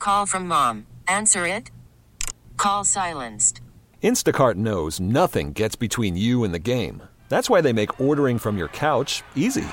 Call from mom. Answer it. Call silenced. Instacart knows nothing gets between you and the game. That's why they make ordering from your couch easy.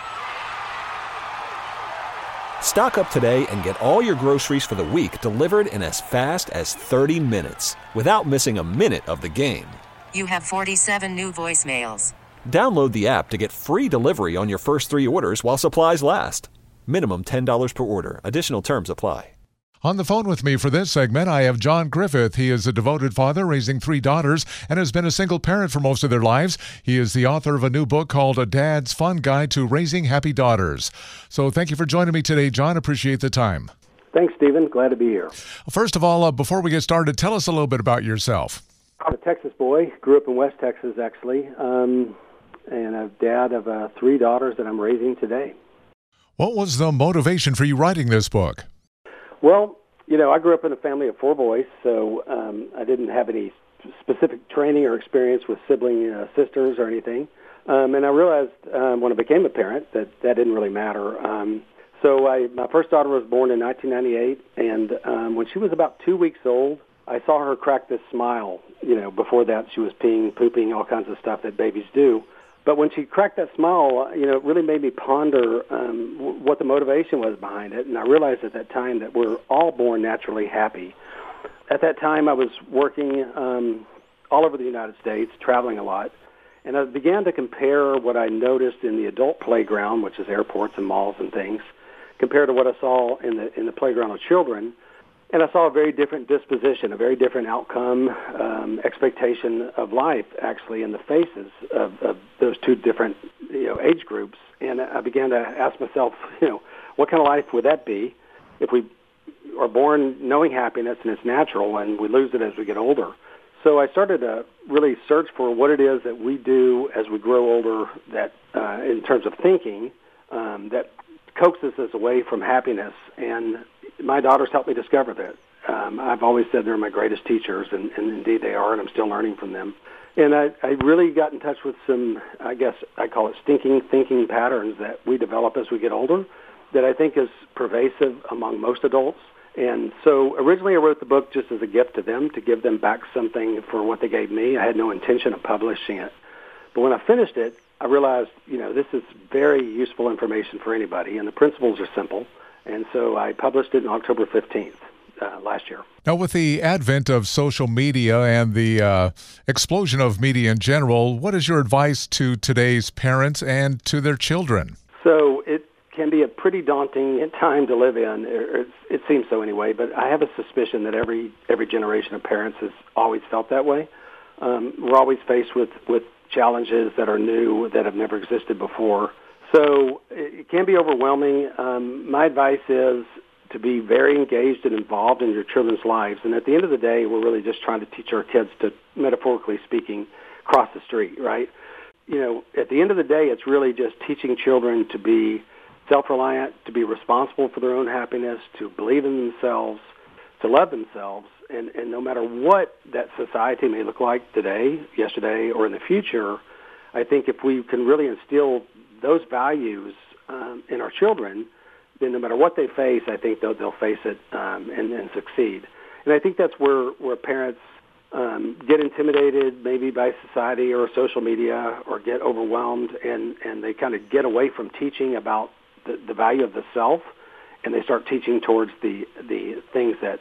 Stock up today and get all your groceries for the week delivered in as fast as 30 minutes without missing a minute of the game. You have 47 new voicemails. Download the app to get free delivery on your first 3 orders while supplies last. Minimum $10 per order. Additional terms apply. On the phone with me for this segment, I have John Griffith. He is a devoted father raising 3 daughters and has been a single parent for most of their lives. He is the author of a new book called A Dad's Fun Guide to Raising Happy Daughters. So thank you for joining me today, John. Appreciate the time. Thanks, Stephen. Glad to be here. First of all, before we get started, tell us a little bit about yourself. I'm a Texas boy. Grew up in West Texas, actually, and a dad of 3 daughters that I'm raising today. What was the motivation for you writing this book? Well, I grew up in a family of 4 boys, so I didn't have any specific training or experience with sibling sisters or anything. And I realized when I became a parent that didn't really matter. So my first daughter was born in 1998, and when she was about 2 weeks old, I saw her crack this smile. Before that she was peeing, pooping, all kinds of stuff that babies do. But when she cracked that smile, it really made me ponder what the motivation was behind it. And I realized at that time that we're all born naturally happy. At that time, I was working all over the United States, traveling a lot. And I began to compare what I noticed in the adult playground, which is airports and malls and things, compared to what I saw in the playground of children. And I saw a very different disposition, a very different outcome, expectation of life, actually, in the faces of those 2 different, age groups. And I began to ask myself, what kind of life would that be if we are born knowing happiness and it's natural and we lose it as we get older? So I started to really search for what it is that we do as we grow older that, in terms of thinking, that coaxes us away from happiness. And my daughters helped me discover that. I've always said they're my greatest teachers, and indeed they are, and I'm still learning from them. And I really got in touch with some, I guess I call it stinking thinking patterns that we develop as we get older that I think is pervasive among most adults. And so originally I wrote the book just as a gift to them, to give them back something for what they gave me. I had no intention of publishing it. But when I finished it, I realized, this is very useful information for anybody, and the principles are simple. And so I published it on October 15th last year. Now, with the advent of social media and the explosion of media in general, what is your advice to today's parents and to their children? So it can be a pretty daunting time to live in. It seems so anyway, but I have a suspicion that every generation of parents has always felt that way. We're always faced with challenges that are new, that have never existed before. So it can be overwhelming. My advice is to be very engaged and involved in your children's lives. And at the end of the day, we're really just trying to teach our kids to, metaphorically speaking, cross the street, right? At the end of the day, it's really just teaching children to be self-reliant, to be responsible for their own happiness, to believe in themselves, to love themselves. And no matter what that society may look like today, yesterday, or in the future, I think if we can really instill those values in our children, then no matter what they face, I think they'll face it and succeed. And I think that's where parents get intimidated maybe by society or social media, or get overwhelmed, and they kind of get away from teaching about the value of the self, and they start teaching towards the things that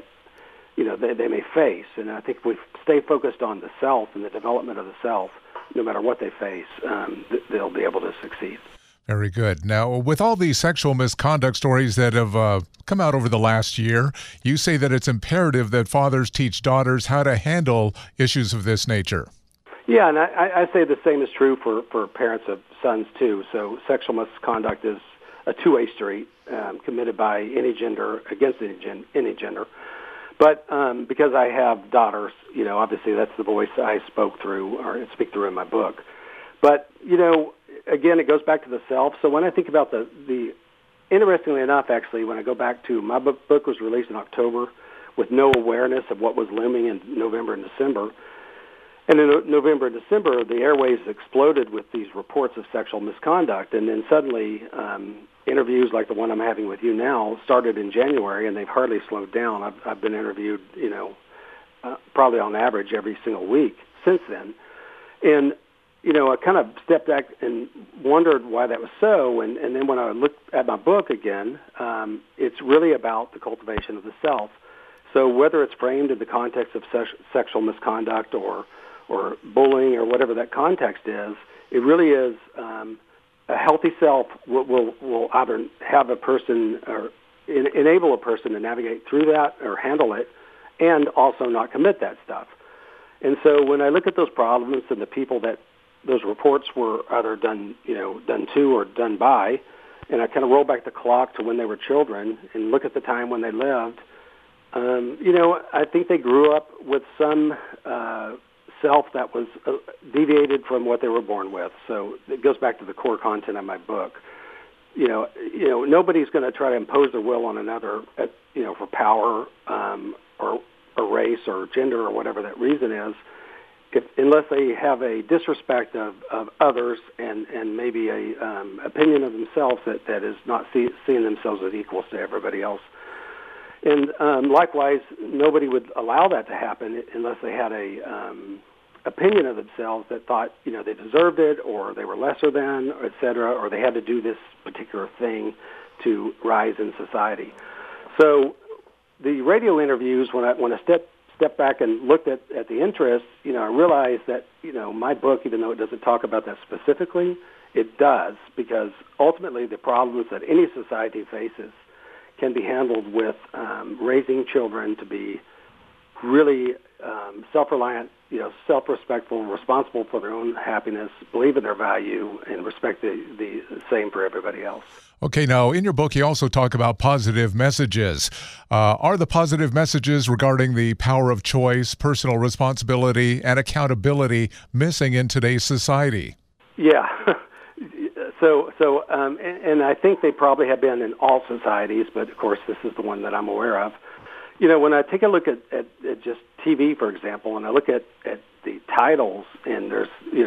they may face. And I think if we stay focused on the self and the development of the self, no matter what they face, they'll be able to succeed. Very good. Now, with all these sexual misconduct stories that have come out over the last year, you say that it's imperative that fathers teach daughters how to handle issues of this nature. Yeah, and I say the same is true for parents of sons, too. So sexual misconduct is a two-way street committed by any gender against any gender. But because I have daughters, obviously that's the voice I speak through in my book. But, again, it goes back to the self. So when I think about the interestingly enough, actually, when I go back to my book was released in October with no awareness of what was looming in November and December. And in November and December, the airwaves exploded with these reports of sexual misconduct. And then suddenly, interviews like the one I'm having with you now started in January, and they've hardly slowed down. I've been interviewed, probably on average every single week since then. And, I kind of stepped back and wondered why that was so. And then when I looked at my book again, it's really about the cultivation of the self. So whether it's framed in the context of sexual misconduct or bullying or whatever that context is, it really is a healthy self will either have a person or enable a person to navigate through that or handle it and also not commit that stuff. And so when I look at those problems and the people that those reports were either done to or done by, and I kind of roll back the clock to when they were children and look at the time when they lived, I think they grew up with some self that was deviated from what they were born with. So it goes back to the core content of my book. Nobody's going to try to impose their will on another, for power or race or gender or whatever that reason is, unless they have a disrespect of others and maybe a opinion of themselves that is not seeing themselves as equals to everybody else. And likewise, nobody would allow that to happen unless they had a opinion of themselves that thought, they deserved it, or they were lesser than, et cetera, or they had to do this particular thing to rise in society. So the radio interviews, when I stepped back and looked at the interests, I realized that, my book, even though it doesn't talk about that specifically, it does, because ultimately the problems that any society faces can be handled with raising children to be really self-reliant, self-respectful, responsible for their own happiness, believe in their value, and respect the same for everybody else. Okay, now in your book you also talk about positive messages. Are the positive messages regarding the power of choice, personal responsibility, and accountability missing in today's society? Yeah. So, and I think they probably have been in all societies, but of course this is the one that I'm aware of. When I take a look at just TV, for example, and I look at the titles, and there's,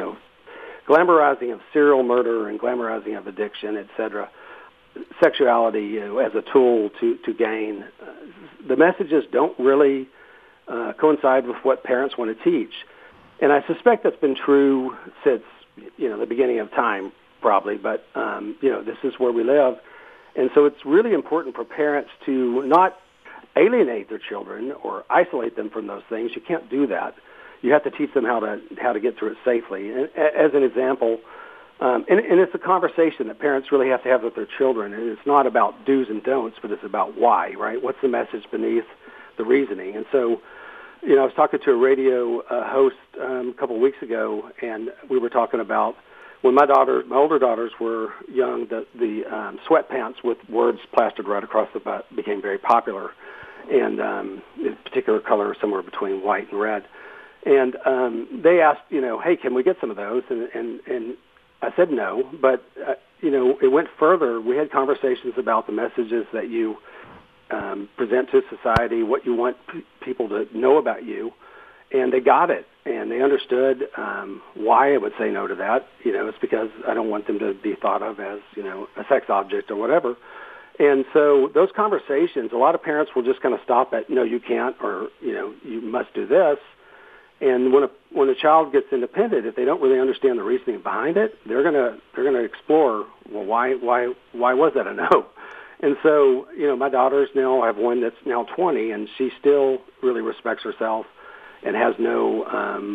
glamorizing of serial murder and glamorizing of addiction, et cetera, sexuality, as a tool to gain, the messages don't really coincide with what parents want to teach. And I suspect that's been true since, the beginning of time, probably, but, this is where we live. And so it's really important for parents to not alienate their children or isolate them from those things. You can't do that. You have to teach them how to get through it safely. And as an example, and it's a conversation that parents really have to have with their children. And it's not about do's and don'ts, but it's about why, right? What's the message beneath the reasoning? And so, I was talking to a radio host a couple of weeks ago, and we were talking about when my older daughters were young, the sweatpants with words plastered right across the butt became very popular, and a particular color somewhere between white and red. And they asked, hey, can we get some of those? And I said no, but, it went further. We had conversations about the messages that you present to society, what you want people to know about you, and they got it, and they understood why I would say no to that. It's because I don't want them to be thought of as, a sex object or whatever. And so those conversations, a lot of parents will just kind of stop at, no, you can't, or, you must do this. And when a child gets independent, if they don't really understand the reasoning behind it, they're gonna explore, well, why was that a no? And so, my daughters now, I have one that's now 20, and she still really respects herself and has no,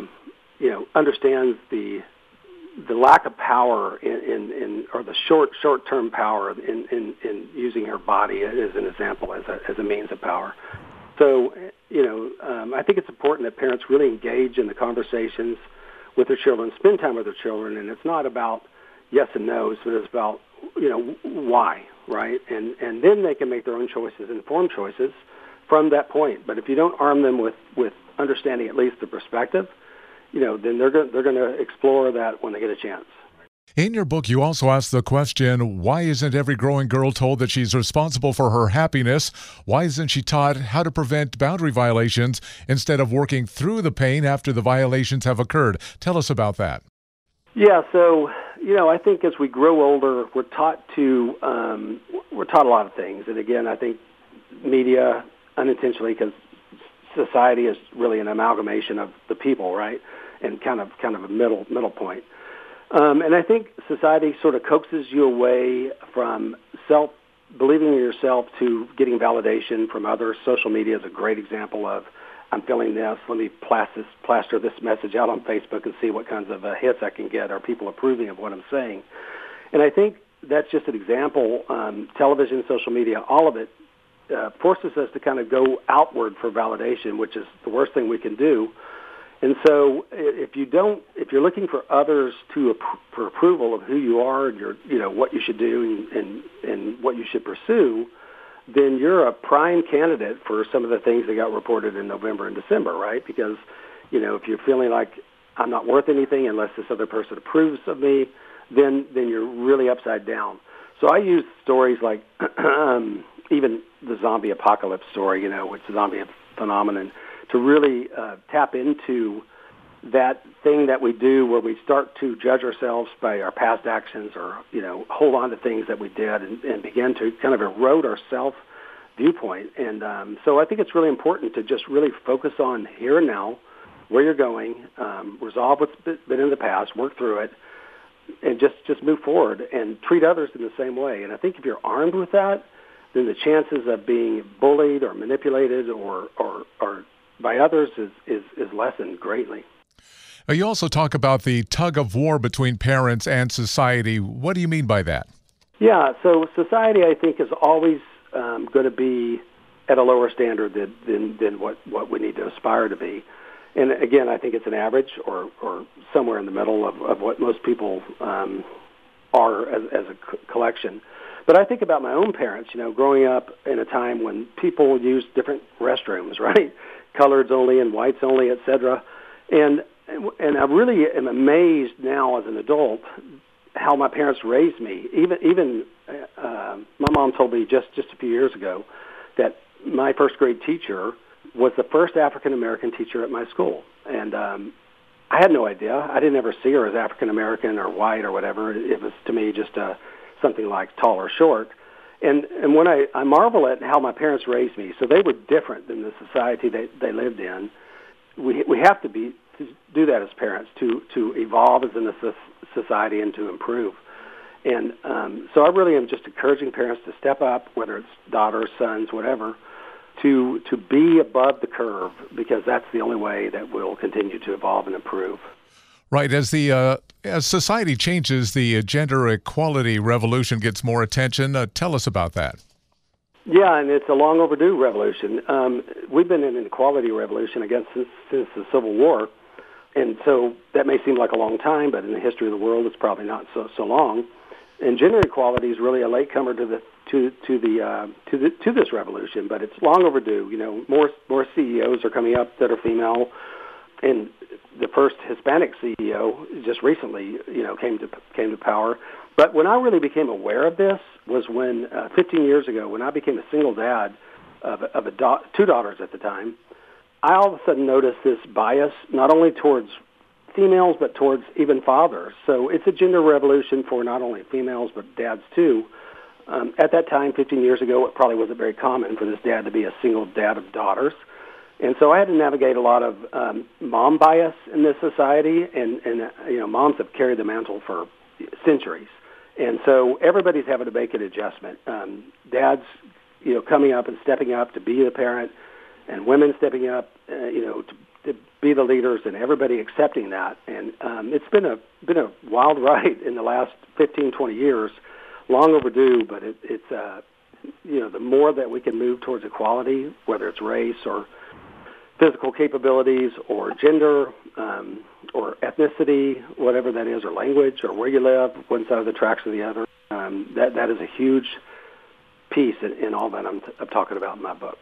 understands the lack of power in or the short-term power in using her body as an example, as a means of power. So, I think it's important that parents really engage in the conversations with their children, spend time with their children, and it's not about yes and no's, but it's about, why, right? And then they can make their own choices, informed choices from that point. But if you don't arm them with understanding at least the perspective, then they're going to explore that when they get a chance. In your book, you also ask the question, why isn't every growing girl told that she's responsible for her happiness? Why isn't she taught how to prevent boundary violations instead of working through the pain after the violations have occurred? Tell us about that. Yeah, so I think as we grow older, we're taught a lot of things, and again, I think media unintentionally, because society is really an amalgamation of the people, right, and kind of a middle point. And I think society sort of coaxes you away from believing in yourself to getting validation from others. Social media is a great example of, I'm feeling this, let me plaster this message out on Facebook and see what kinds of hits I can get. Are people approving of what I'm saying? And I think that's just an example. Television, social media, all of it forces us to kind of go outward for validation, which is the worst thing we can do. And so, if you're looking for others for approval of who you are and what you should do and what you should pursue, then you're a prime candidate for some of the things that got reported in November and December, right? Because if you're feeling like I'm not worth anything unless this other person approves of me, then you're really upside down. So I use stories like even the zombie apocalypse story, which is the zombie phenomenon, to really tap into that thing that we do where we start to judge ourselves by our past actions or, hold on to things that we did and begin to kind of erode our self-viewpoint. And so I think it's really important to just really focus on here and now, where you're going, resolve what's been in the past, work through it, and just move forward and treat others in the same way. And I think if you're armed with that, then the chances of being bullied or manipulated or by others is lessened greatly. You also talk about the tug of war between parents and society. What do you mean by that? Yeah, so society, I think, is always going to be at a lower standard than what we need to aspire to be. And again, I think it's an average or somewhere in the middle of what most people are as a collection. But I think about my own parents, growing up in a time when people used different restrooms, right? Coloreds only and whites only, et cetera. And I really am amazed now as an adult how my parents raised me. Even my mom told me just a few years ago that my first grade teacher was the first African American teacher at my school. And I had no idea. I didn't ever see her as African American or white or whatever. It was, to me, just something like tall or short. And when I marvel at how my parents raised me, so they were different than the society they lived in. We have to do that as parents to evolve as a society and to improve. And so I really am just encouraging parents to step up, whether it's daughters, sons, whatever, to be above the curve, because that's the only way that we'll continue to evolve and improve. Right. As society changes, the gender equality revolution gets more attention. Tell us about that. Yeah, and it's a long overdue revolution. We've been in an equality revolution, I guess, since the Civil War, and so that may seem like a long time, but in the history of the world, it's probably not so long. And gender equality is really a latecomer to this revolution, but it's long overdue. More CEOs are coming up that are female, and the first Hispanic CEO just recently, came to power. But when I really became aware of this was when 15 years ago, when I became a single dad of two daughters at the time, I all of a sudden noticed this bias not only towards females but towards even fathers. So it's a gender revolution for not only females but dads too. At that time, 15 years ago, it probably wasn't very common for this dad to be a single dad of daughters. And so I had to navigate a lot of mom bias in this society, and moms have carried the mantle for centuries. And so everybody's having to make an adjustment. Dads, coming up and stepping up to be the parent, and women stepping up, to be the leaders, and everybody accepting that. And it's been a wild ride in the last 15, 20 years, long overdue. But it's the more that we can move towards equality, whether it's race or physical capabilities or gender or ethnicity, whatever that is, or language, or where you live, one side of the tracks or the other. That is a huge piece in all that I'm talking about in my book.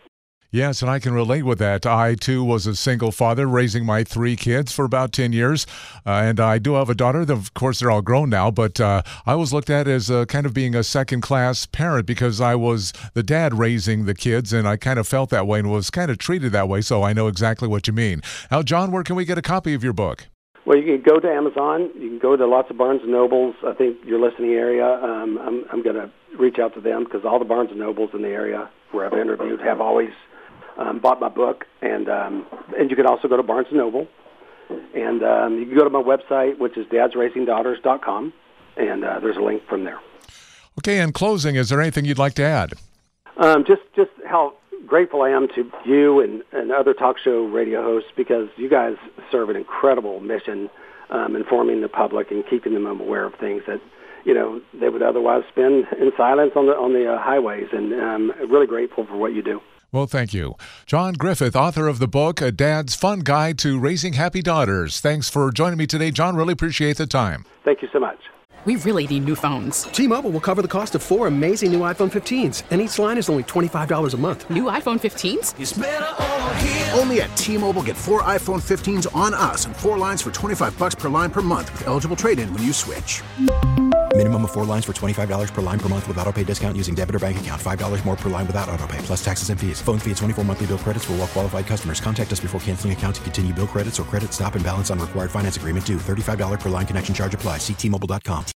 Yes, and I can relate with that. I, too, was a single father raising my 3 kids for about 10 years. And I do have a daughter. Of course, they're all grown now, but I was looked at as kind of being a second-class parent because I was the dad raising the kids, and I kind of felt that way and was kind of treated that way, so I know exactly what you mean. Now, John, where can we get a copy of your book? Well, you can go to Amazon. You can go to lots of Barnes & Nobles. I think your listening area, I'm going to reach out to them because all the Barnes & Nobles in the area where I've interviewed have always bought my book, and you can also go to Barnes & Noble, and you can go to my website, which is dadsraisingdaughters.com, and there's a link from there. Okay, in closing, is there anything you'd like to add? Just how grateful I am to you and other talk show radio hosts because you guys serve an incredible mission informing the public and keeping them aware of things that they would otherwise spend in silence on the highways, and I'm really grateful for what you do. Well, thank you. John Griffith, author of the book, A Dad's Fun Guide to Raising Happy Daughters. Thanks for joining me today, John. Really appreciate the time. Thank you so much. We really need new phones. T-Mobile will cover the cost of 4 amazing new iPhone 15s, and each line is only $25 a month. New iPhone 15s? It's better over here. Only at T-Mobile, get 4 iPhone 15s on us and 4 lines for $25 per line per month with eligible trade-in when you switch. Minimum of 4 lines for $25 per line per month with autopay discount using debit or bank account. $5 more per line without autopay, plus taxes and fees. Phone fee at 24 monthly bill credits for well-qualified customers. Contact us before canceling account to continue bill credits or credit stop and balance on required finance agreement due. $35 per line connection charge applies. See T-Mobile.com.